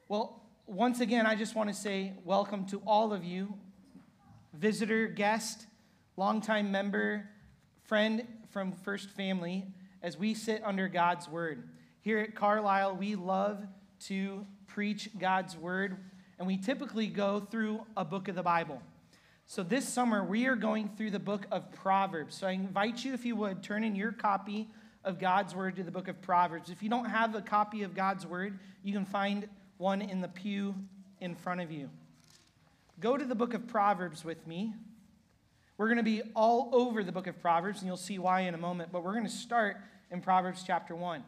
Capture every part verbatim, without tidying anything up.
Well, once again, I just want to say welcome to all of you, visitor, guest, longtime member, friend from First Family, as we sit under God's Word. Here at Carlisle, we love to preach God's Word, and we typically go through a book of the Bible. So this summer, we are going through the book of Proverbs. So I invite you, if you would, turn in your copy of God's Word to the book of Proverbs. If you don't have a copy of God's Word, you can find one in the pew in front of you. Go to the book of Proverbs with me. We're going to be all over the book of Proverbs, and you'll see why in a moment, but we're going to start in Proverbs chapter one.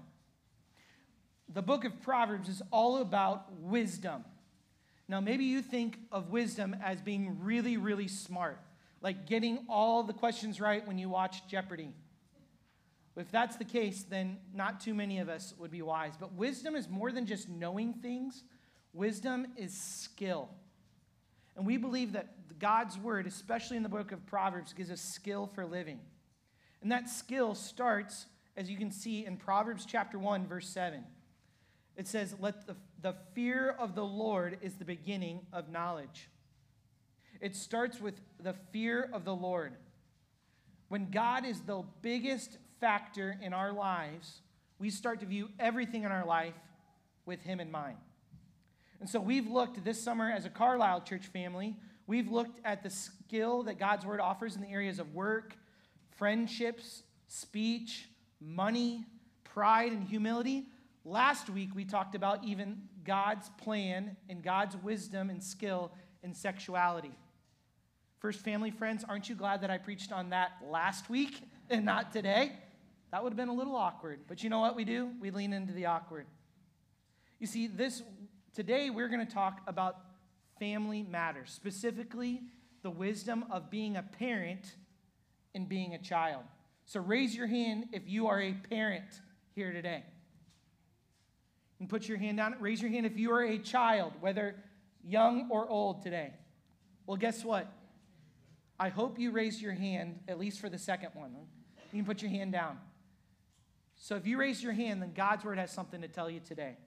The book of Proverbs is all about wisdom. Now, maybe you think of wisdom as being really, really smart, like getting all the questions right when you watch Jeopardy. If that's the case, then not too many of us would be wise. But wisdom is more than just knowing things. Wisdom is skill. And we believe that God's word, especially in the book of Proverbs, gives us skill for living. And that skill starts, as you can see, in Proverbs chapter one, verse seven. It says, "Let the, the fear of the Lord is the beginning of knowledge." It starts with the fear of the Lord. When God is the biggest factor in our lives, we start to view everything in our life with him in mind. And so we've looked this summer as a Carlisle church family, we've looked at the skill that God's word offers in the areas of work, friendships, speech, money, pride, and humility. Last week we talked about even God's plan and God's wisdom and skill in sexuality. First Family friends, aren't you glad that I preached on that last week and not today? That would have been a little awkward. But you know what we do? We lean into the awkward. You see, this today we're going to talk about family matters, specifically the wisdom of being a parent and being a child. So raise your hand if you are a parent here today. And put your hand down. Raise your hand if you are a child, whether young or old today. Well, guess what? I hope you raised your hand, at least for the second one. You can put your hand down. So if you raise your hand, then God's word has something to tell you today.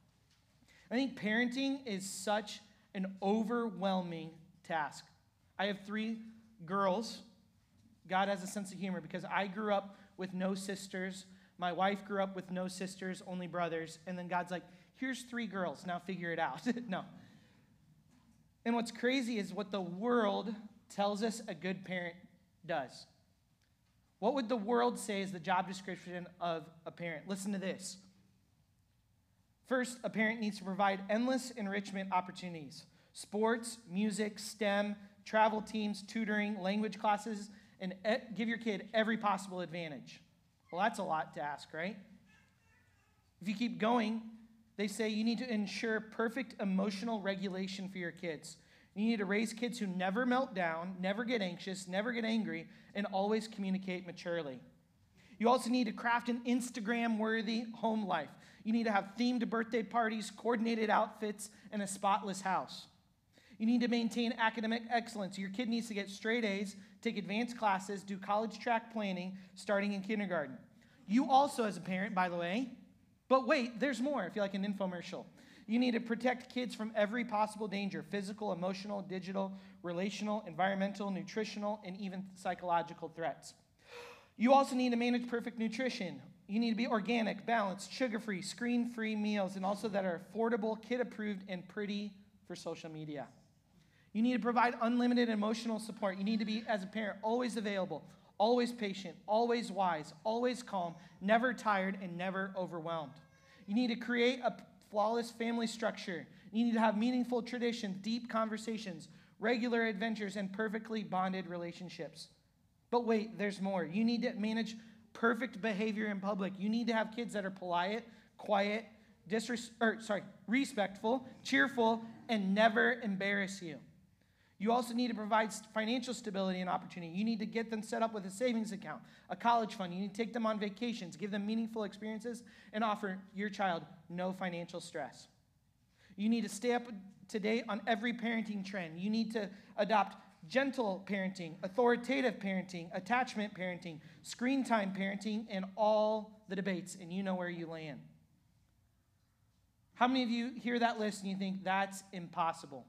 I think parenting is such an overwhelming task. I have three girls. God has a sense of humor because I grew up with no sisters. My wife grew up with no sisters, only brothers. And then God's like, here's three girls. Now figure it out. No. And what's crazy is what the world tells us a good parent does. What would the world say is the job description of a parent? Listen to this. First, a parent needs to provide endless enrichment opportunities. Sports, music, STEM, travel teams, tutoring, language classes, and give your kid every possible advantage. Well, that's a lot to ask, right? If you keep going, they say you need to ensure perfect emotional regulation for your kids. You need to raise kids who never melt down, never get anxious, never get angry, and always communicate maturely. You also need to craft an Instagram-worthy home life. You need to have themed birthday parties, coordinated outfits, and a spotless house. You need to maintain academic excellence. Your kid needs to get straight A's, take advanced classes, do college track planning starting in kindergarten. You also, as a parent, by the way, but wait, there's more. I feel like an infomercial. You need to protect kids from every possible danger: physical, emotional, digital, relational, environmental, nutritional, and even psychological threats. You also need to manage perfect nutrition. You need to be organic, balanced, sugar-free, screen-free meals, and also that are affordable, kid-approved, and pretty for social media. You need to provide unlimited emotional support. You need to be, as a parent, always available, always patient, always wise, always calm, never tired, and never overwhelmed. You need to create a flawless family structure. You need to have meaningful traditions, deep conversations, regular adventures, and perfectly bonded relationships. But wait, there's more. You need to manage perfect behavior in public. You need to have kids that are polite, quiet, disres- or, sorry, respectful, cheerful, and never embarrass you. You also need to provide financial stability and opportunity. You need to get them set up with a savings account, a college fund. You need to take them on vacations, give them meaningful experiences, and offer your child no financial stress. You need to stay up to date on every parenting trend. You need to adopt gentle parenting, authoritative parenting, attachment parenting, screen time parenting, and all the debates, and you know where you land. How many of you hear that list and you think that's impossible?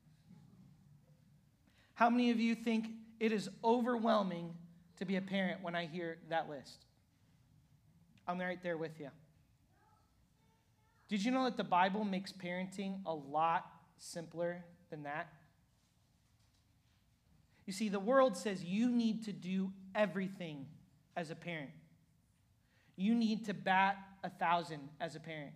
How many of you think it is overwhelming to be a parent when I hear that list? I'm right there with you. Did you know that the Bible makes parenting a lot simpler than that? You see, the world says you need to do everything as a parent. You need to bat a thousand as a parent.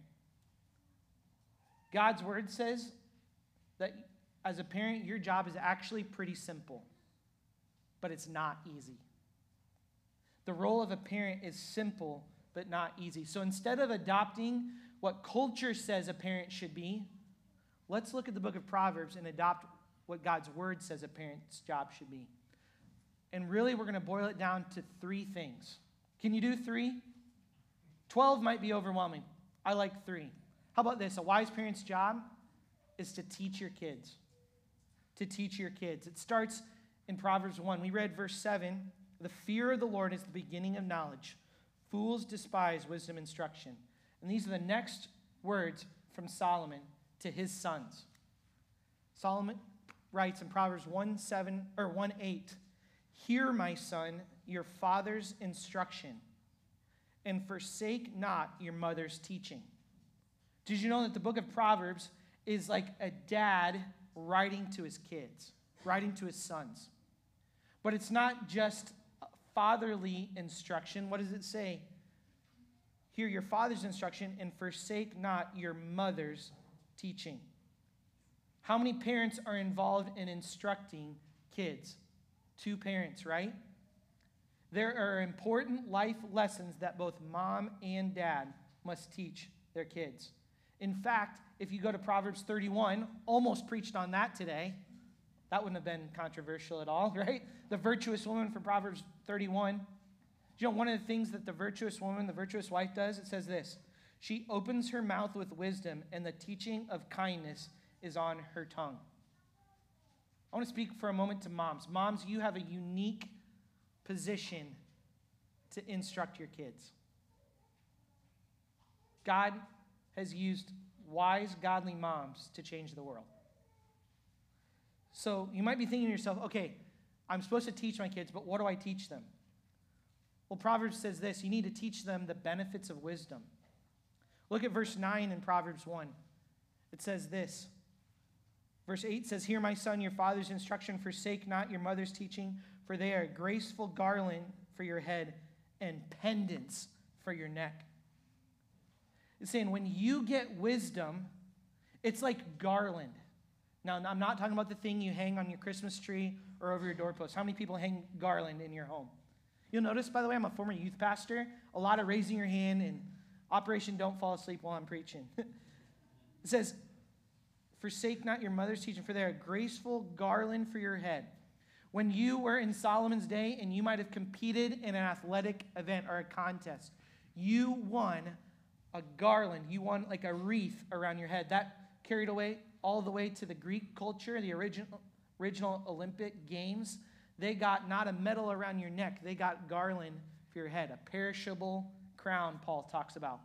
God's word says that as a parent, your job is actually pretty simple, but it's not easy. The role of a parent is simple, but not easy. So instead of adopting what culture says a parent should be, let's look at the book of Proverbs and adopt what God's word says a parent's job should be. And really, we're going to boil it down to three things. Can you do three? Twelve might be overwhelming. I like three. How about this? A wise parent's job is to teach your kids. To teach your kids. It starts in Proverbs one. We read verse seven. The fear of the Lord is the beginning of knowledge. Fools despise wisdom instruction. And these are the next words from Solomon to his sons. Solomon writes in Proverbs one seven or one eight, hear, my son, your father's instruction, and forsake not your mother's teaching. Did you know that the book of Proverbs is like a dad writing to his kids, writing to his sons? But it's not just fatherly instruction. What does it say? Hear your father's instruction and forsake not your mother's teaching. How many parents are involved in instructing kids? Two parents, right? There are important life lessons that both mom and dad must teach their kids. In fact, if you go to Proverbs thirty-one, almost preached on that today. That wouldn't have been controversial at all, right? The virtuous woman from Proverbs thirty-one. Do you know one of the things that the virtuous woman, the virtuous wife does? It says this, she opens her mouth with wisdom, and the teaching of kindness is on her tongue. I want to speak for a moment to moms. Moms, you have a unique position to instruct your kids. God has used wise, godly moms to change the world. So you might be thinking to yourself, okay, I'm supposed to teach my kids, but what do I teach them? Well, Proverbs says this, you need to teach them the benefits of wisdom. Look at verse nine in Proverbs one. It says this. Verse eight says, hear, my son, your father's instruction, forsake not your mother's teaching, for they are a graceful garland for your head and pendants for your neck. It's saying when you get wisdom, it's like garland. Now, I'm not talking about the thing you hang on your Christmas tree or over your doorpost. How many people hang garland in your home? You'll notice, by the way, I'm a former youth pastor. A lot of raising your hand and Operation Don't Fall Asleep while I'm preaching. It says, forsake not your mother's teaching, for they are a graceful garland for your head. When you were in Solomon's day and you might have competed in an athletic event or a contest, you won a garland. You won like a wreath around your head. That carried away all the way to the Greek culture, the original, original Olympic Games. They got not a medal around your neck. They got garland for your head, a perishable crown, Paul talks about.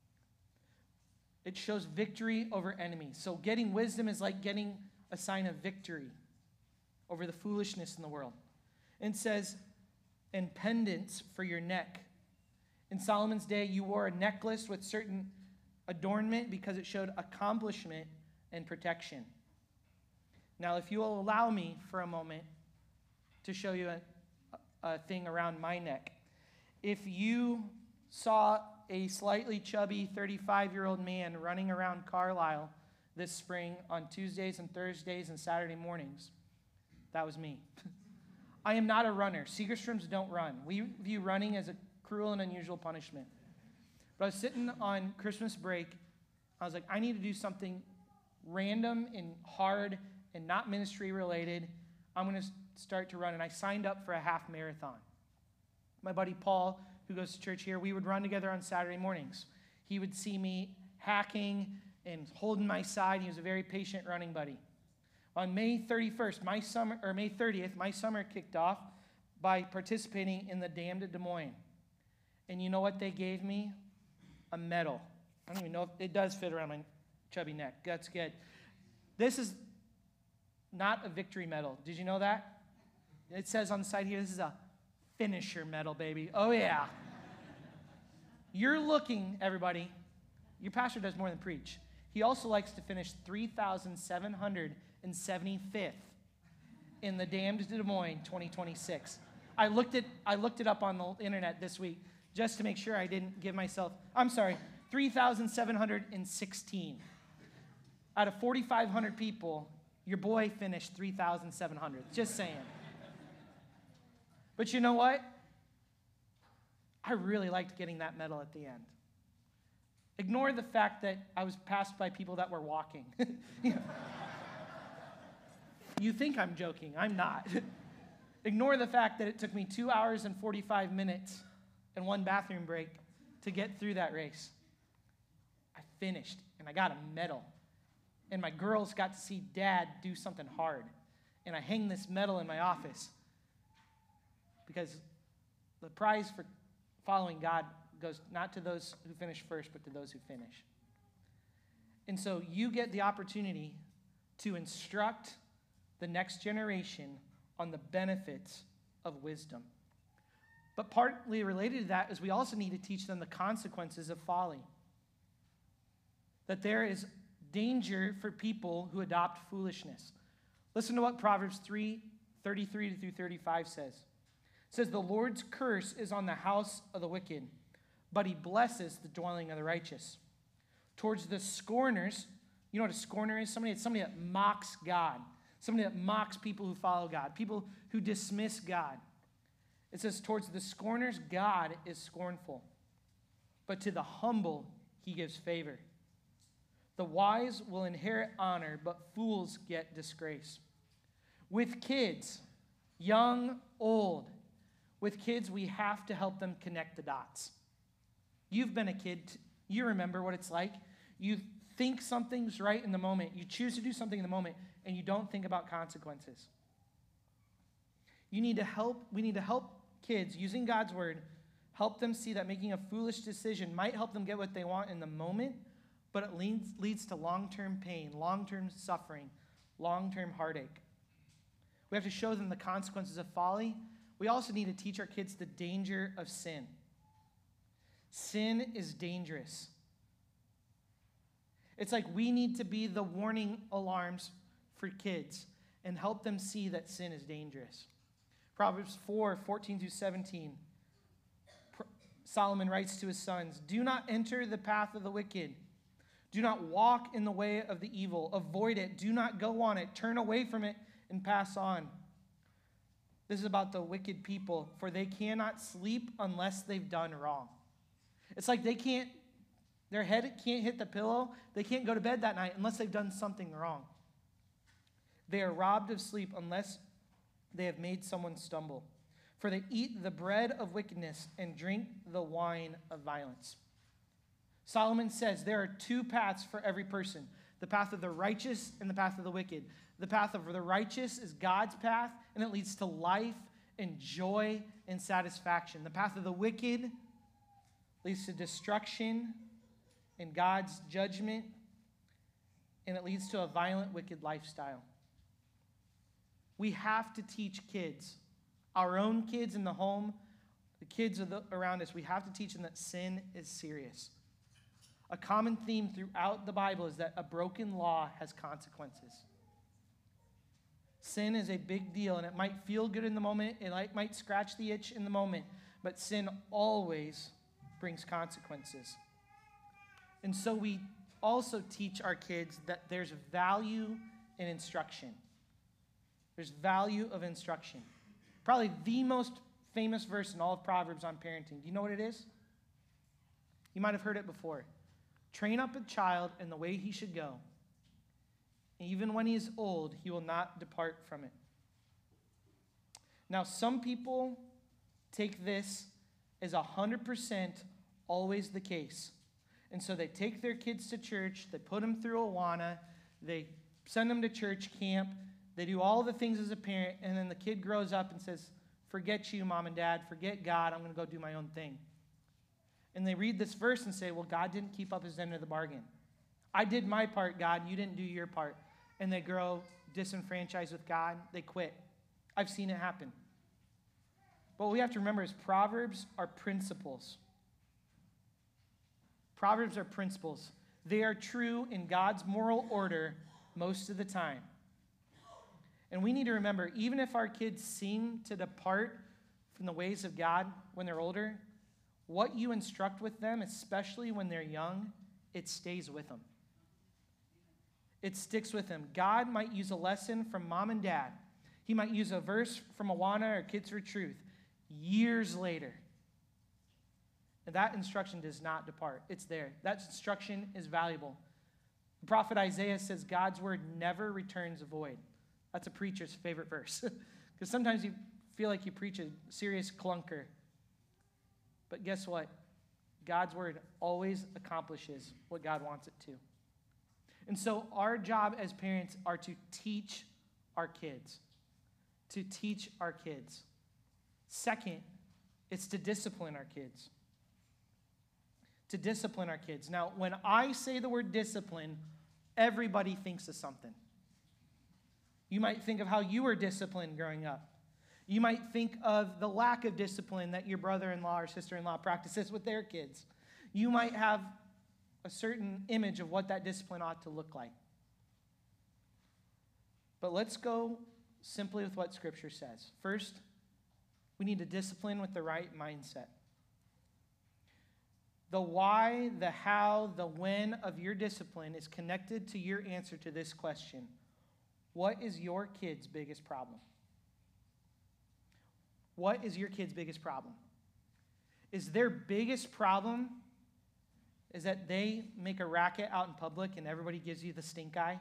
It shows victory over enemies. So getting wisdom is like getting a sign of victory over the foolishness in the world. And it says, and pendants for your neck. In Solomon's day, you wore a necklace with certain adornment because it showed accomplishment and protection. Now, if you will allow me for a moment to show you a, a thing around my neck. If you saw a slightly chubby thirty-five-year-old man running around Carlisle this spring on Tuesdays and Thursdays and Saturday mornings, that was me. I am not a runner. Segerstroms don't run. We view running as a cruel and unusual punishment. But I was sitting on Christmas break. I was like, I need to do something random and hard and not ministry related. I'm going to start to run. And I signed up for a half marathon. My buddy Paul, who goes to church here, we would run together on Saturday mornings. He would see me hacking and holding my side. He was a very patient running buddy. On May thirty-first, my summer, or May thirtieth, my summer kicked off by participating in the Dam to Des Moines. And you know what they gave me? A medal. I don't even know if it does fit around my chubby neck. That's good. This is not a victory medal. Did you know that? It says on the side here, this is a finisher medal, baby. Oh, yeah. You're looking, everybody, your pastor does more than preach. He also likes to finish three thousand seven hundred seventy-fifth in the Damned Des Moines twenty twenty-six. I looked it, I looked it up on the internet this week just to make sure I didn't give myself, I'm sorry, three thousand seven hundred sixteen. Out of forty-five hundred people, your boy finished three thousand seven hundred. Just saying. But you know what? I really liked getting that medal at the end. Ignore the fact that I was passed by people that were walking. You know. You think I'm joking. I'm not. Ignore the fact that it took me two hours and forty-five minutes and one bathroom break to get through that race. I finished, and I got a medal. And my girls got to see Dad do something hard. And I hang this medal in my office because the prize for following God goes not to those who finish first, but to those who finish. And so you get the opportunity to instruct the next generation on the benefits of wisdom. But partly related to that is we also need to teach them the consequences of folly. That there is danger for people who adopt foolishness. Listen to what Proverbs three, thirty-three through thirty-five says. It says, the Lord's curse is on the house of the wicked, but he blesses the dwelling of the righteous. Towards the scorners, you know what a scorner is? Somebody, it's somebody that mocks God. Somebody that mocks people who follow God. People who dismiss God. It says, towards the scorners, God is scornful. But to the humble, he gives favor. The wise will inherit honor, but fools get disgrace. With kids, young, old, with kids, we have to help them connect the dots. You've been a kid. You remember what it's like. You think something's right in the moment. You choose to do something in the moment, and you don't think about consequences. You need to help, we need to help kids, using God's word, help them see that making a foolish decision might help them get what they want in the moment, but it leads, leads to long-term pain, long-term suffering, long-term heartache. We have to show them the consequences of folly. We also need to teach our kids the danger of sin. Sin is dangerous. It's like we need to be the warning alarms for kids and help them see that sin is dangerous. Proverbs four, fourteen through seventeen. Solomon writes to his sons, do not enter the path of the wicked. Do not walk in the way of the evil. Avoid it. Do not go on it. Turn away from it and pass on. This is about the wicked people, for they cannot sleep unless they've done wrong. It's like they can't, their head can't hit the pillow. They can't go to bed that night unless they've done something wrong. They are robbed of sleep unless they have made someone stumble. For they eat the bread of wickedness and drink the wine of violence. Solomon says there are two paths for every person, the path of the righteous and the path of the wicked. The path of the righteous is God's path, and it leads to life and joy and satisfaction. The path of the wicked leads to destruction and God's judgment, and it leads to a violent, wicked lifestyle. We have to teach kids, our own kids in the home, the kids of the, around us, we have to teach them that sin is serious. A common theme throughout the Bible is that a broken law has consequences. Sin is a big deal, and it might feel good in the moment, it might scratch the itch in the moment, but sin always brings consequences. And so we also teach our kids that there's value in instruction. There's value of instruction. Probably the most famous verse in all of Proverbs on parenting. Do you know what it is? You might have heard it before. Train up a child in the way he should go. Even when he is old, he will not depart from it. Now, some people take this as one hundred percent always the case. And so they take their kids to church, they put them through Awana, they send them to church camp, they do all the things as a parent, and then the kid grows up and says, forget you, mom and dad, forget God, I'm going to go do my own thing. And they read this verse and say, well, God didn't keep up his end of the bargain. I did my part, God. You didn't do your part. And they grow disenfranchised with God. They quit. I've seen it happen. But what we have to remember is Proverbs are principles. Proverbs are principles. They are true in God's moral order most of the time. And we need to remember, even if our kids seem to depart from the ways of God when they're older, what you instruct with them, especially when they're young, it stays with them. It sticks with them. God might use a lesson from mom and dad. He might use a verse from Awana or Kids for Truth years later. And that instruction does not depart. It's there. That instruction is valuable. The prophet Isaiah says God's word never returns void. That's a preacher's favorite verse. Because sometimes you feel like you preach a serious clunker. But guess what? God's word always accomplishes what God wants it to. And so our job as parents are to teach our kids. To teach our kids. Second, it's to discipline our kids. To discipline our kids. Now, when I say the word discipline, everybody thinks of something. You might think of how you were disciplined growing up. You might think of the lack of discipline that your brother-in-law or sister-in-law practices with their kids. You might have a certain image of what that discipline ought to look like. But let's go simply with what Scripture says. First, we need to discipline with the right mindset. The why, the how, the when of your discipline is connected to your answer to this question. What is your kid's biggest problem? What is your kid's biggest problem? Is their biggest problem is that they make a racket out in public and everybody gives you the stink eye?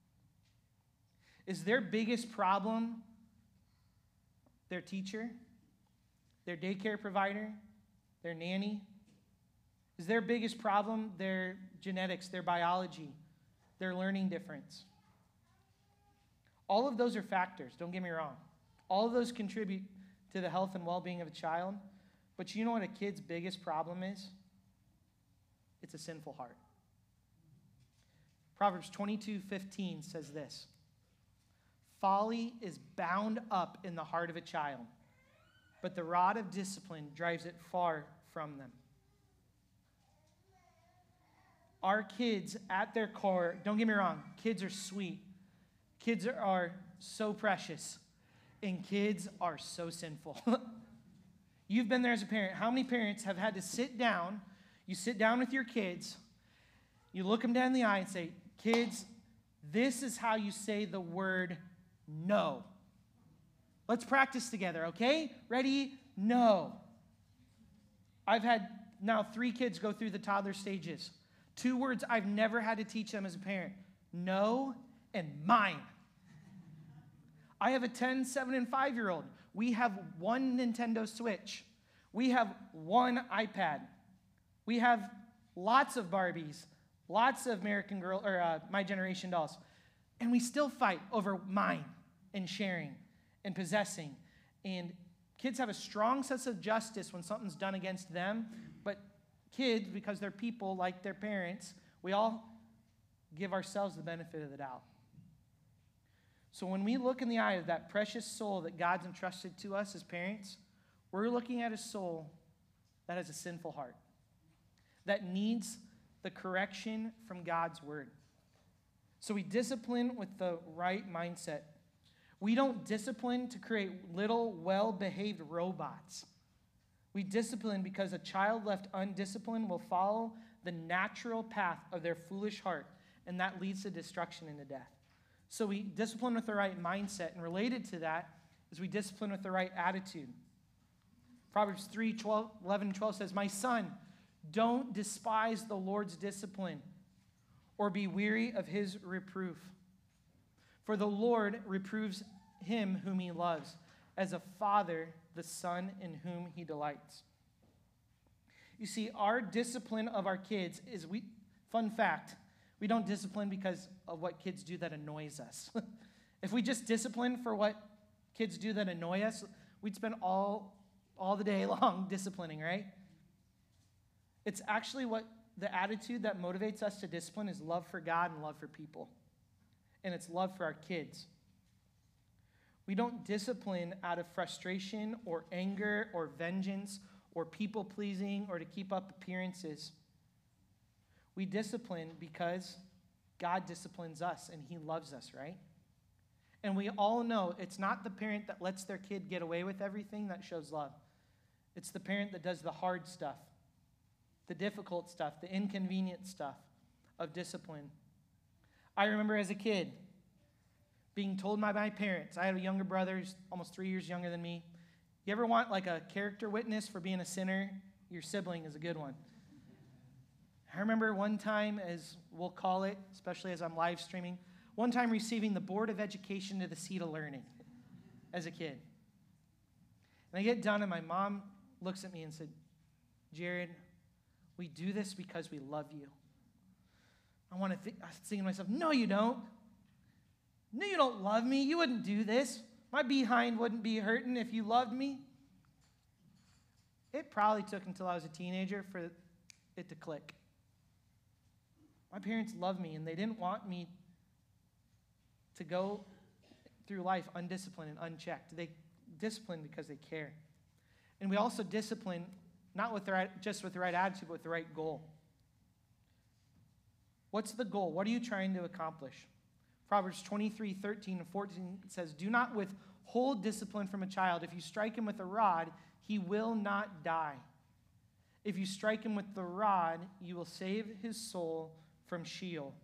Is their biggest problem their teacher, their daycare provider, their nanny? Is their biggest problem their genetics, their biology, their learning difference? All of those are factors, don't get me wrong. All of those contribute to the health and well-being of a child. But you know what a kid's biggest problem is? It's a sinful heart. Proverbs twenty-two fifteen says this: folly is bound up in the heart of a child, but the rod of discipline drives it far from them. Our kids, at their core, don't get me wrong, kids are sweet. Kids are, are so precious. And kids are so sinful. You've been there as a parent. How many parents have had to sit down, you sit down with your kids, you look them down in the eye and say, kids, this is how you say the word no. Let's practice together, okay? Ready? No. I've had now three kids go through the toddler stages. Two words I've never had to teach them as a parent: no and mine. I have a ten, seven, and five-year-old. We have one Nintendo Switch. We have one iPad. We have lots of Barbies, lots of American Girl or uh, My Generation dolls, and we still fight over mine and sharing and possessing. And kids have a strong sense of justice when something's done against them, but kids, because they're people like their parents, we all give ourselves the benefit of the doubt. So when we look in the eye of that precious soul that God's entrusted to us as parents, we're looking at a soul that has a sinful heart, that needs the correction from God's word. So we discipline with the right mindset. We don't discipline to create little, well-behaved robots. We discipline because a child left undisciplined will follow the natural path of their foolish heart, and that leads to destruction and to death. So we discipline with the right mindset, and related to that is we discipline with the right attitude. Proverbs three, twelve, eleven, and twelve says, "My son, don't despise the Lord's discipline or be weary of his reproof. For the Lord reproves him whom he loves, as a father the son in whom he delights." You see, our discipline of our kids is, we. fun fact, we don't discipline because of what kids do that annoys us. If we just discipline for what kids do that annoy us, we'd spend all, all the day long disciplining, right? It's actually what the attitude that motivates us to discipline is love for God and love for people. And it's love for our kids. We don't discipline out of frustration or anger or vengeance or people-pleasing or to keep up appearances. We discipline because God disciplines us and he loves us, right? And we all know it's not the parent that lets their kid get away with everything that shows love. It's the parent that does the hard stuff, the difficult stuff, the inconvenient stuff of discipline. I remember as a kid being told by my parents, I had a younger brother who's almost three years younger than me. You ever want like a character witness for being a sinner? Your sibling is a good one. I remember one time, as we'll call it, especially as I'm live streaming, one time receiving the Board of Education to the Seat of Learning as a kid. And I get done and my mom looks at me and said, Jared, we do this because we love you. I want to think, I was thinking to myself, no, you don't. No, you don't love me. You wouldn't do this. My behind wouldn't be hurting if you loved me. It probably took until I was a teenager for it to click. My parents loved me, and they didn't want me to go through life undisciplined and unchecked. They discipline because they care. And we also discipline not with the right, just with the right attitude, but with the right goal. What's the goal? What are you trying to accomplish? Proverbs twenty-three, thirteen, and fourteen says, do not withhold discipline from a child. If you strike him with a rod, he will not die. If you strike him with the rod, you will save his soul from Sheol.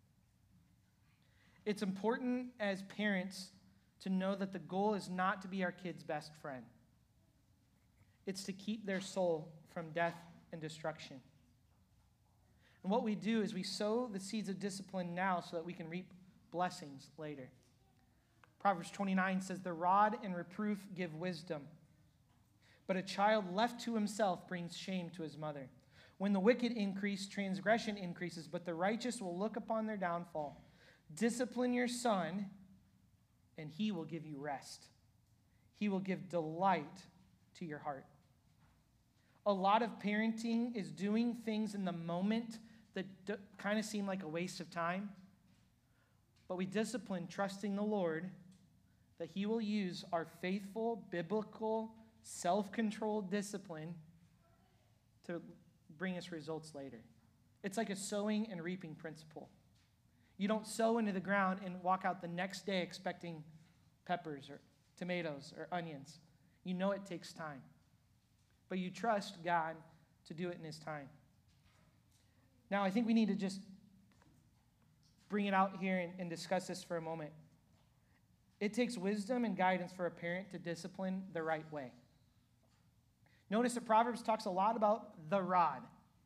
It's important as parents to know that the goal is not to be our kids' best friend. It's to keep their soul from death and destruction. And what we do is we sow the seeds of discipline now so that we can reap blessings later. Proverbs twenty-nine says, the rod and reproof give wisdom, but a child left to himself brings shame to his mother. When the wicked increase, transgression increases, but the righteous will look upon their downfall. Discipline your son, and he will give you rest. He will give delight to your heart. A lot of parenting is doing things in the moment that d- kind of seem like a waste of time. But we discipline trusting the Lord that he will use our faithful, biblical, self-controlled discipline to bring us results later. It's like a sowing and reaping principle. You don't sow into the ground and walk out the next day expecting peppers or tomatoes or onions. You know it takes time. But you trust God to do it in his time. Now, I think we need to just bring it out here and, and discuss this for a moment. It takes wisdom and guidance for a parent to discipline the right way. Notice that Proverbs talks a lot about the rod.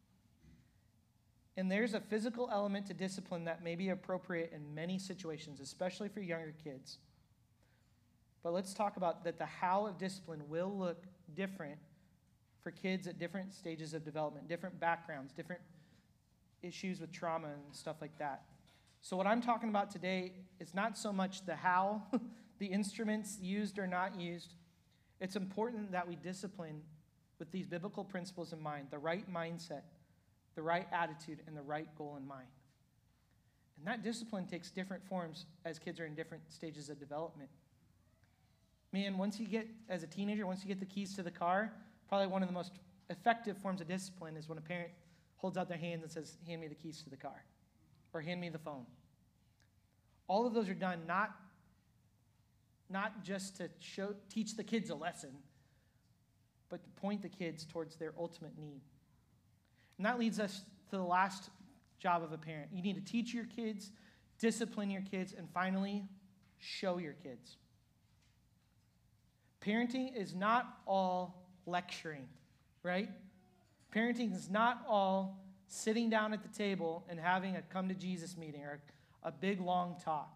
And there's a physical element to discipline that may be appropriate in many situations, especially for younger kids. But let's talk about that the how of discipline will look different for kids at different stages of development, different backgrounds, different issues with trauma and stuff like that. So what I'm talking about today is not so much the how, the instruments used or not used. It's important that we discipline with these biblical principles in mind, the right mindset, the right attitude, and the right goal in mind. And that discipline takes different forms as kids are in different stages of development. Man, once you get, as a teenager, once you get the keys to the car, probably one of the most effective forms of discipline is when a parent holds out their hands and says, hand me the keys to the car, or hand me the phone. All of those are done not, not just to show, teach the kids a lesson, but to point the kids towards their ultimate need. And that leads us to the last job of a parent. You need to teach your kids, discipline your kids, and finally, show your kids. Parenting is not all lecturing, right? Parenting is not all sitting down at the table and having a come to Jesus meeting or a big long talk.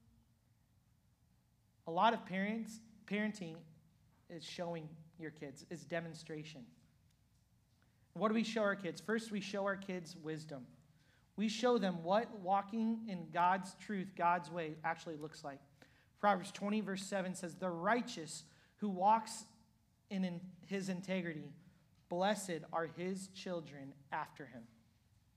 A lot of parents, parenting is showing your kids, is demonstration. What do we show our kids? First, we show our kids wisdom. We show them what walking in God's truth, God's way, actually looks like. Proverbs twenty, verse seven says, the righteous who walks in his integrity, blessed are his children after him.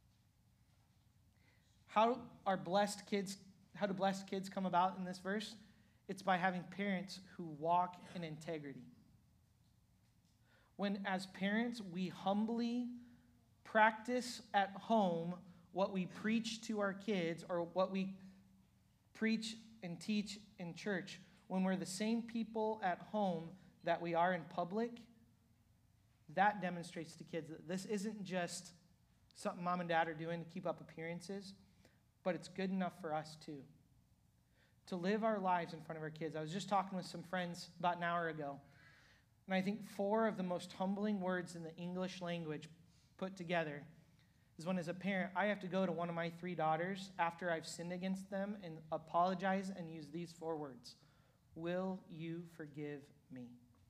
How are blessed kids, how do blessed kids come about in this verse? It's by having parents who walk in integrity. When, as parents, we humbly practice at home what we preach to our kids or what we preach and teach in church, when we're the same people at home that we are in public, that demonstrates to kids that this isn't just something mom and dad are doing to keep up appearances, but it's good enough for us too. To live our lives in front of our kids. I was just talking with some friends about an hour ago, and I think four of the most humbling words in the English language put together is when, as a parent, I have to go to one of my three daughters after I've sinned against them and apologize and use these four words. Will you forgive me?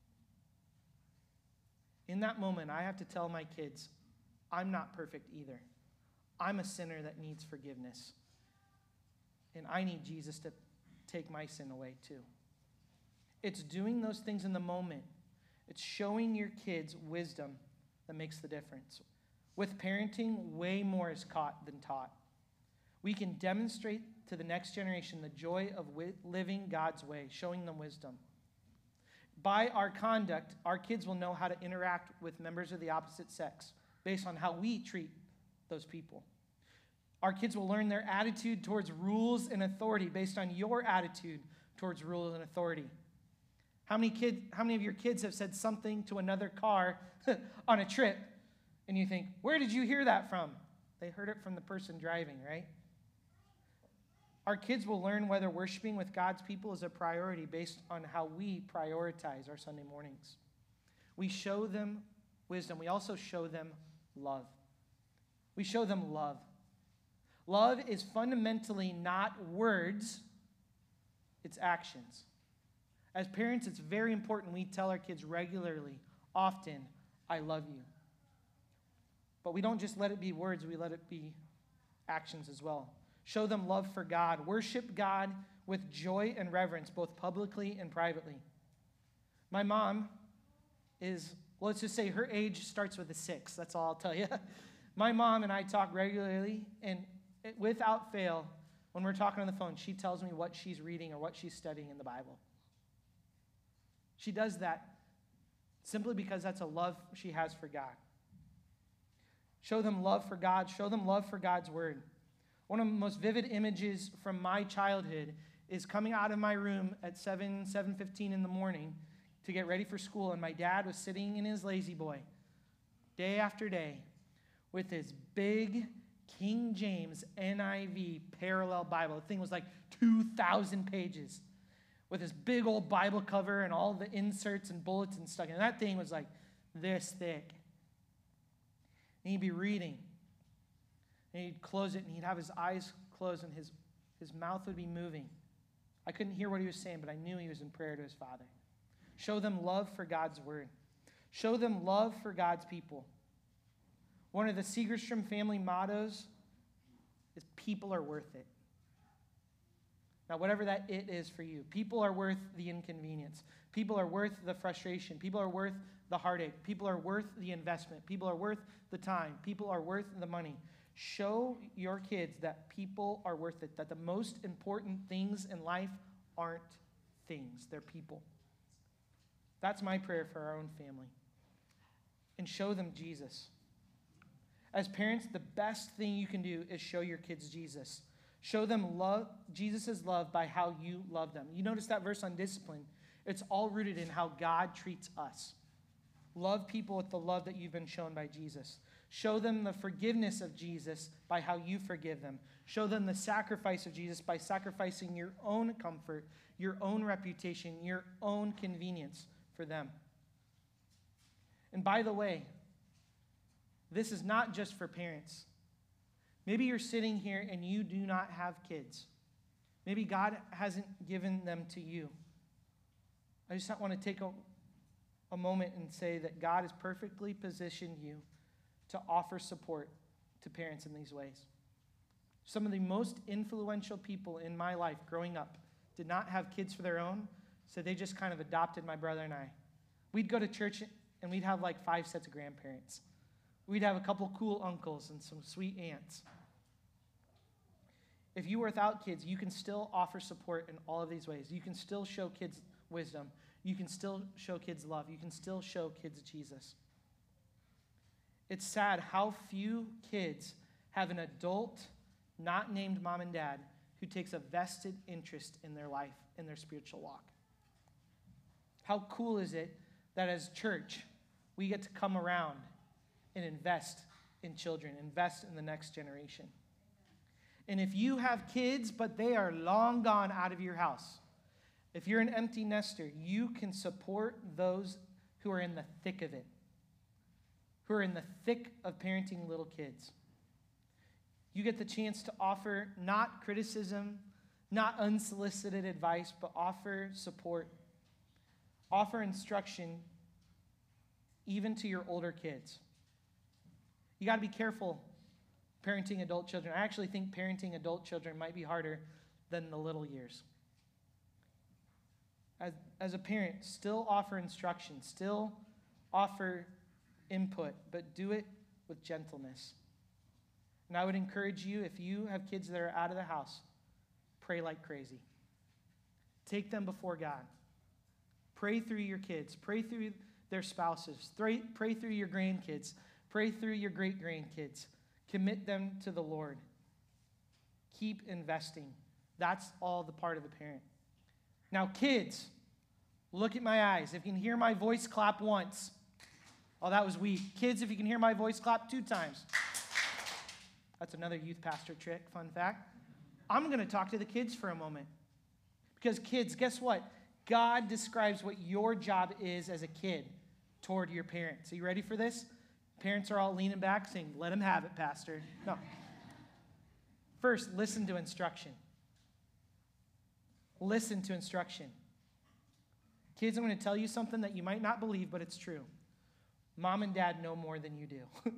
In that moment, I have to tell my kids, I'm not perfect either. I'm a sinner that needs forgiveness. And I need Jesus to take my sin away too. It's doing those things in the moment. It's showing your kids wisdom that makes the difference. With parenting, way more is caught than taught. We can demonstrate to the next generation the joy of wi- living God's way, showing them wisdom. By our conduct, our kids will know how to interact with members of the opposite sex based on how we treat those people. Our kids will learn their attitude towards rules and authority based on your attitude towards rules and authority. How many kids, how many of your kids have said something to another car on a trip, and you think, where did you hear that from? They heard it from the person driving, right? Our kids will learn whether worshiping with God's people is a priority based on how we prioritize our Sunday mornings. We show them wisdom. We also show them love. We show them love. Love is fundamentally not words, it's actions. As parents, it's very important we tell our kids regularly, often, I love you. But we don't just let it be words, we let it be actions as well. Show them love for God. Worship God with joy and reverence, both publicly and privately. My mom is, well, let's just say her age starts with a six. That's all I'll tell you. My mom and I talk regularly, and it, without fail, when we're talking on the phone, she tells me what she's reading or what she's studying in the Bible. She does that simply because that's a love she has for God. Show them love for God. Show them love for God's word. One of the most vivid images from my childhood is coming out of my room at seven, seven fifteen in the morning to get ready for school, and my dad was sitting in his lazy boy day after day with his big King James N I V parallel Bible. The thing was like two thousand pages with this big old Bible cover and all the inserts and bulletins stuck in. And that thing was like this thick. And he'd be reading. And he'd close it, and he'd have his eyes closed, and his, his mouth would be moving. I couldn't hear what he was saying, but I knew he was in prayer to his Father. Show them love for God's word. Show them love for God's people. One of the Segerstrom family mottos is people are worth it. Now, whatever that it is for you, people are worth the inconvenience. People are worth the frustration. People are worth the heartache. People are worth the investment. People are worth the time. People are worth the money. Show your kids that people are worth it, that the most important things in life aren't things, they're people. That's my prayer for our own family. And show them Jesus. As parents, the best thing you can do is show your kids Jesus. Show them love, Jesus' love by how you love them. You notice that verse on discipline. It's all rooted in how God treats us. Love people with the love that you've been shown by Jesus. Show them the forgiveness of Jesus by how you forgive them. Show them the sacrifice of Jesus by sacrificing your own comfort, your own reputation, your own convenience for them. And by the way, this is not just for parents. Maybe you're sitting here and you do not have kids. Maybe God hasn't given them to you. I just want to take a, a moment and say that God has perfectly positioned you to offer support to parents in these ways. Some of the most influential people in my life growing up did not have kids for their own, so they just kind of adopted my brother and I. We'd go to church and we'd have like five sets of grandparents. We'd have a couple cool uncles and some sweet aunts. If you are without kids, you can still offer support in all of these ways. You can still show kids wisdom. You can still show kids love. You can still show kids Jesus. It's sad how few kids have an adult not named mom and dad who takes a vested interest in their life, in their spiritual walk. How cool is it that as church, we get to come around and invest in children, invest in the next generation. And if you have kids, but they are long gone out of your house, if you're an empty nester, you can support those who are in the thick of it, who are in the thick of parenting little kids. You get the chance to offer not criticism, not unsolicited advice, but offer support, offer instruction, even to your older kids. You got to be careful parenting adult children. I actually think parenting adult children might be harder than the little years. As, as a parent, still offer instruction, still offer input, but do it with gentleness. And I would encourage you, if you have kids that are out of the house, pray like crazy. Take them before God. Pray through your kids. Pray through their spouses. Pray, pray through your grandkids. Pray through your great-grandkids. Commit them to the Lord. Keep investing. That's all the part of the parent. Now, kids, look at my eyes. If you can hear my voice, clap once. Oh, that was weak. Kids, if you can hear my voice, clap two times. That's another youth pastor trick, fun fact. I'm going to talk to the kids for a moment. Because kids, guess what? God describes what your job is as a kid toward your parents. Are you ready for this? Parents are all leaning back saying, let them have it, Pastor. No. First, listen to instruction. Listen to instruction. Kids, I'm going to tell you something that you might not believe, but it's true. Mom and dad know more than you do.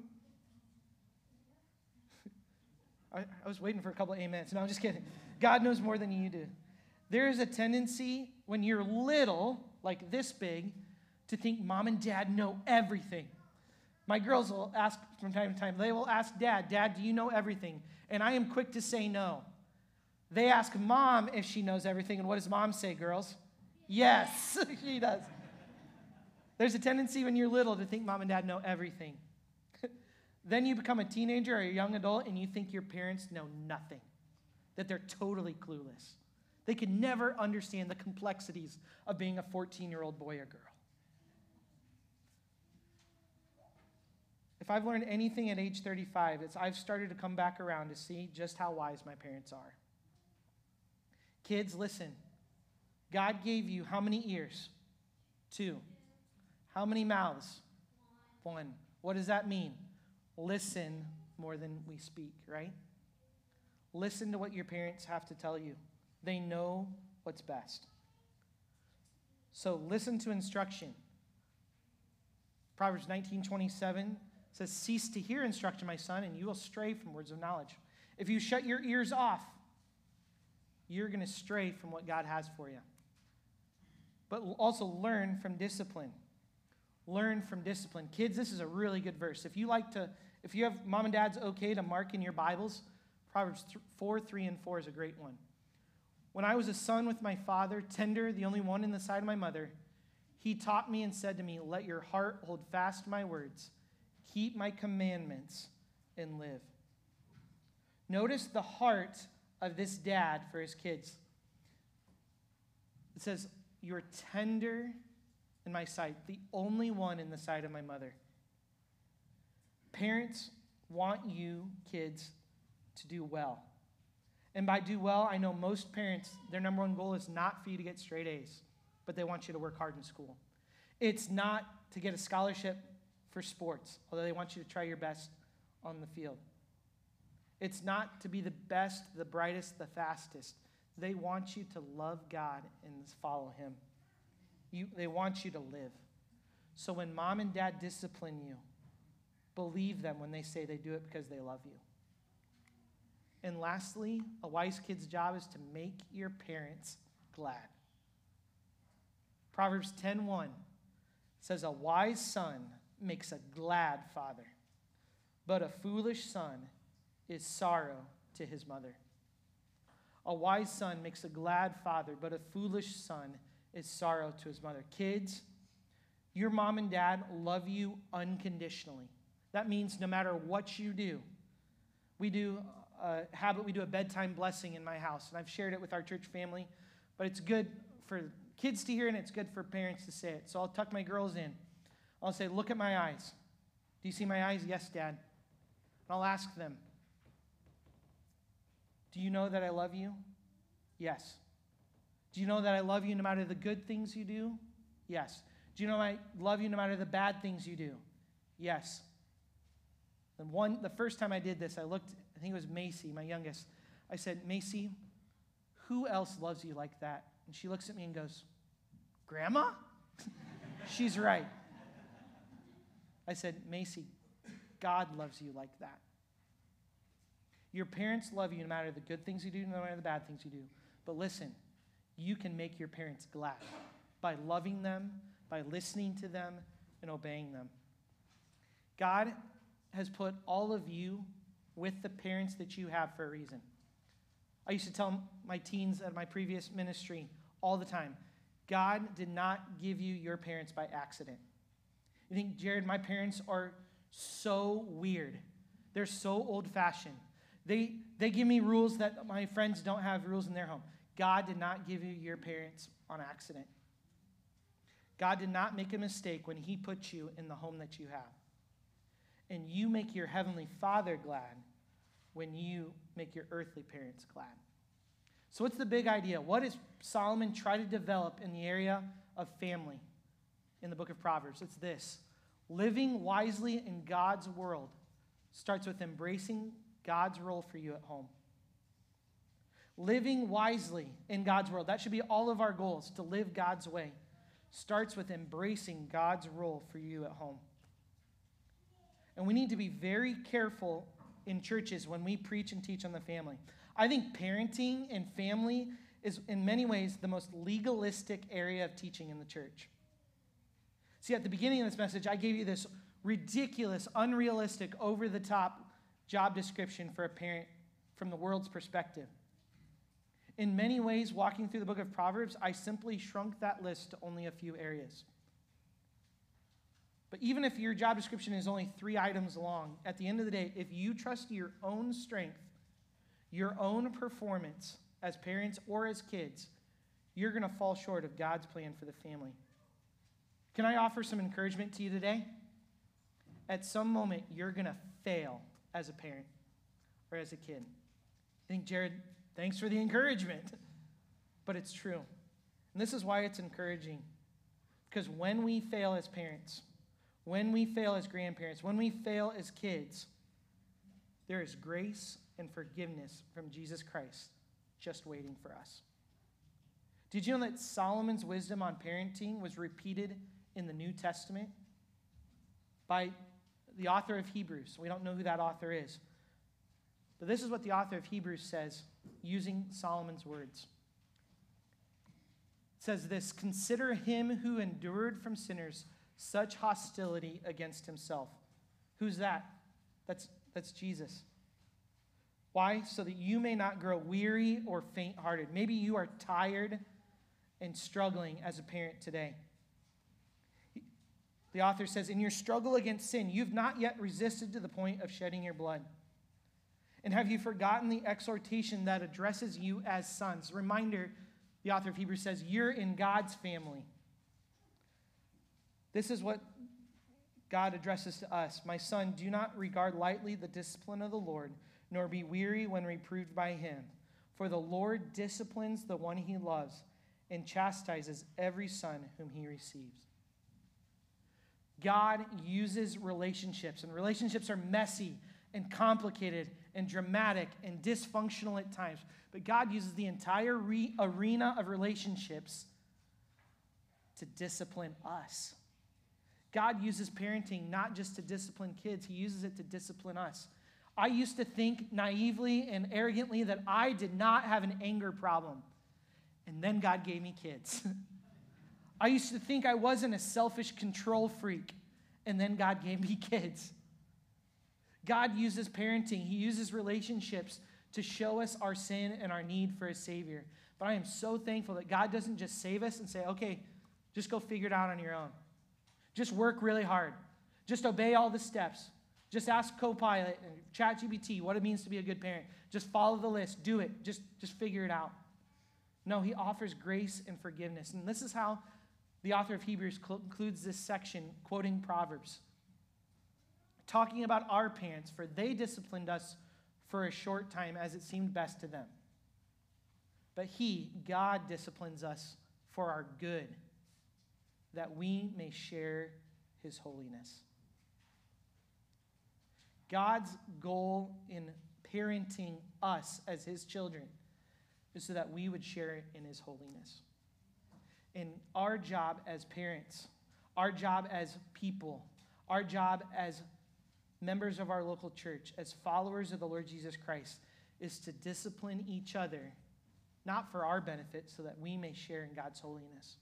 I, I was waiting for a couple of amens. No, I'm just kidding. God knows more than you do. There is a tendency when you're little, like this big, to think mom and dad know everything. My girls will ask from time to time, they will ask dad, Dad, do you know everything? And I am quick to say no. They ask mom if she knows everything, and what does mom say, girls? Yes, she does. There's a tendency when you're little to think mom and dad know everything. Then you become a teenager or a young adult, and you think your parents know nothing, that they're totally clueless. They can never understand the complexities of being a fourteen-year-old boy or girl. If I've learned anything at age thirty-five, it's I've started to come back around to see just how wise my parents are. Kids, listen. God gave you how many ears? Two. How many mouths? One. What does that mean? Listen more than we speak, right? Listen to what your parents have to tell you. They know what's best. So listen to instruction. Proverbs nineteen twenty-seven says, cease to hear instruction, my son, and you will stray from words of knowledge. If you shut your ears off, you're going to stray from what God has for you. But also learn from discipline. Learn from discipline. Kids, this is a really good verse. If you like to, if you have mom and dad's okay to mark in your Bibles, Proverbs four, three, and four is a great one. When I was a son with my father, tender, the only one in the side of my mother, he taught me and said to me, let your heart hold fast my words. Keep my commandments and live. Notice the heart of this dad for his kids. It says, you're tender in my sight, the only one in the sight of my mother. Parents want you, kids, to do well. And by do well, I know most parents, their number one goal is not for you to get straight A's, but they want you to work hard in school. It's not to get a scholarship for sports, although they want you to try your best on the field. It's not to be the best, the brightest, the fastest. They want you to love God and follow him. You, they want you to live. So when mom and dad discipline you, believe them when they say they do it because they love you. And lastly, a wise kid's job is to make your parents glad. Proverbs ten one says, a wise son makes a glad father, but a foolish son is sorrow to his mother. A wise son makes a glad father, but a foolish son is sorrow to his mother. Kids, your mom and dad love you unconditionally. That means no matter what you do. We do a habit, we do a bedtime blessing in my house, and I've shared it with our church family, but it's good for kids to hear and it's good for parents to say it. So I'll tuck my girls in. I'll say, look at my eyes. Do you see my eyes? Yes, Dad. And I'll ask them, do you know that I love you? Yes. Do you know that I love you no matter the good things you do? Yes. Do you know I love you no matter the bad things you do? Yes. The one, the first time I did this, I looked, I think it was Macy, my youngest. I said, Macy, who else loves you like that? And she looks at me and goes, Grandma? She's right. I said, Macy, God loves you like that. Your parents love you no matter the good things you do, no matter the bad things you do. But listen, you can make your parents glad by loving them, by listening to them, and obeying them. God has put all of you with the parents that you have for a reason. I used to tell my teens at my previous ministry all the time, God did not give you your parents by accident. You think, Jared, my parents are so weird. They're so old-fashioned. They, they give me rules that my friends don't have rules in their home. God did not give you your parents on accident. God did not make a mistake when he put you in the home that you have. And you make your heavenly Father glad when you make your earthly parents glad. So what's the big idea? What does Solomon try to develop in the area of family in the book of Proverbs? It's this. Living wisely in God's world starts with embracing God's role for you at home. Living wisely in God's world, that should be all of our goals, to live God's way, starts with embracing God's role for you at home. And we need to be very careful in churches when we preach and teach on the family. I think parenting and family is in many ways the most legalistic area of teaching in the church. See, at the beginning of this message, I gave you this ridiculous, unrealistic, over-the-top job description for a parent from the world's perspective. In many ways, walking through the book of Proverbs, I simply shrunk that list to only a few areas. But even if your job description is only three items long, at the end of the day, if you trust your own strength, your own performance as parents or as kids, you're going to fall short of God's plan for the family. Can I offer some encouragement to you today? At some moment, you're going to fail as a parent or as a kid. I think, Jared, thanks for the encouragement. But it's true. And this is why it's encouraging. Because when we fail as parents, when we fail as grandparents, when we fail as kids, there is grace and forgiveness from Jesus Christ just waiting for us. Did you know that Solomon's wisdom on parenting was repeated in the New Testament by the author of Hebrews? We don't know who that author is. But this is what the author of Hebrews says using Solomon's words. It says this, "Consider him who endured from sinners such hostility against himself." Who's that? That's, that's Jesus. Why? So that you may not grow weary or faint-hearted. Maybe you are tired and struggling as a parent today. The author says, in your struggle against sin, you've not yet resisted to the point of shedding your blood. And have you forgotten the exhortation that addresses you as sons? Reminder, the author of Hebrews says, you're in God's family. This is what God addresses to us. My son, do not regard lightly the discipline of the Lord, nor be weary when reproved by him. For the Lord disciplines the one he loves and chastises every son whom he receives. God uses relationships, and relationships are messy and complicated and dramatic and dysfunctional at times. But God uses the entire re- arena of relationships to discipline us. God uses parenting not just to discipline kids, he uses it to discipline us. I used to think naively and arrogantly that I did not have an anger problem. And then God gave me kids. I used to think I wasn't a selfish control freak. And then God gave me kids. God uses parenting. He uses relationships to show us our sin and our need for a Savior. But I am so thankful that God doesn't just save us and say, okay, just go figure it out on your own. Just work really hard. Just obey all the steps. Just ask Copilot and ChatGPT what it means to be a good parent. Just follow the list. Do it. Just, just figure it out. No, he offers grace and forgiveness. And this is how the author of Hebrews concludes this section, quoting Proverbs, talking about our parents, for they disciplined us for a short time as it seemed best to them. But he, God, disciplines us for our good, that we may share his holiness. God's goal in parenting us as his children is so that we would share in his holiness. And our job as parents, our job as people, our job as members of our local church, as followers of the Lord Jesus Christ, is to discipline each other, not for our benefit, so that we may share in God's holiness.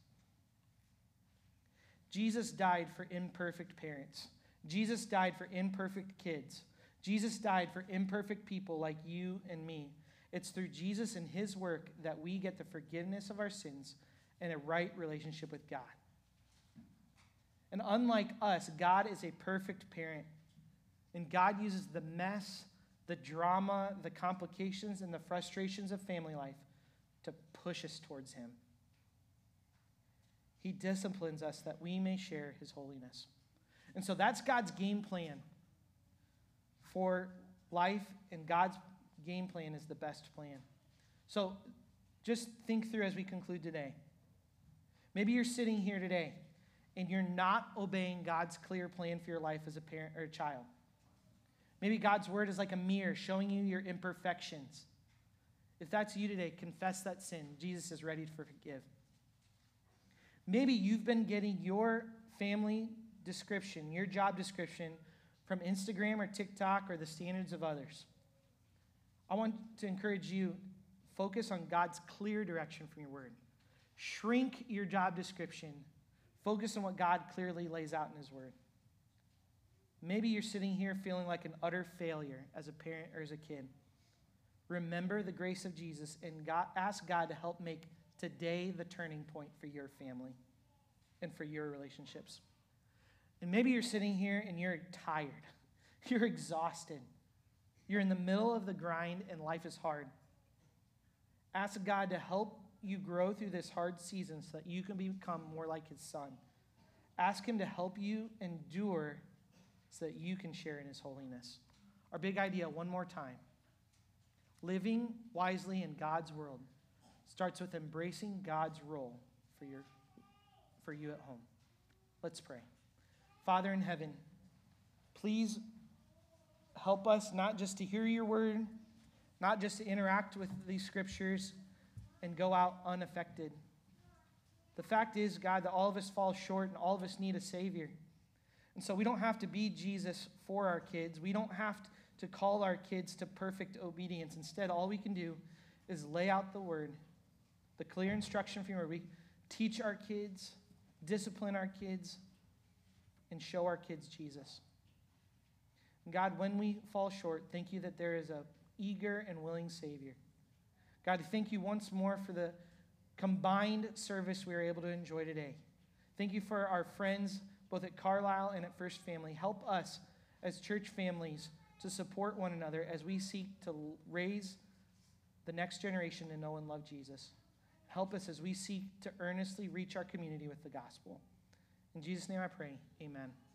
Jesus died for imperfect parents. Jesus died for imperfect kids. Jesus died for imperfect people like you and me. It's through Jesus and his work that we get the forgiveness of our sins and a right relationship with God. And unlike us, God is a perfect parent. And God uses the mess, the drama, the complications, and the frustrations of family life to push us towards him. He disciplines us that we may share his holiness. And so that's God's game plan for life, and God's game plan is the best plan. So just think through as we conclude today. Maybe you're sitting here today and you're not obeying God's clear plan for your life as a parent or a child. Maybe God's word is like a mirror showing you your imperfections. If that's you today, confess that sin. Jesus is ready to forgive. Maybe you've been getting your family description, your job description from Instagram or TikTok or the standards of others. I want to encourage you, focus on God's clear direction from your word. Shrink your job description. Focus on what God clearly lays out in his word. Maybe you're sitting here feeling like an utter failure as a parent or as a kid. Remember the grace of Jesus and God, ask God to help make today the turning point for your family and for your relationships. And maybe you're sitting here and you're tired. You're exhausted. You're in the middle of the grind and life is hard. Ask God to help you grow through this hard season so that you can become more like his son. Ask him to help you endure so that you can share in his holiness. Our big idea, one more time. Living wisely in God's world starts with embracing God's role for your, for you at home. Let's pray. Father in heaven, please help us not just to hear your word, not just to interact with these scriptures and go out unaffected. The fact is, God, that all of us fall short and all of us need a Savior. And so we don't have to be Jesus for our kids. We don't have to call our kids to perfect obedience. Instead, all we can do is lay out the word, the clear instruction from where we teach our kids, discipline our kids, and show our kids Jesus. And God, when we fall short, thank you that there is a eager and willing Savior. God, thank you once more for the combined service we were able to enjoy today. Thank you for our friends, both at Carlisle and at First Family. Help us as church families to support one another as we seek to raise the next generation to know and love Jesus. Help us as we seek to earnestly reach our community with the gospel. In Jesus' name I pray, amen.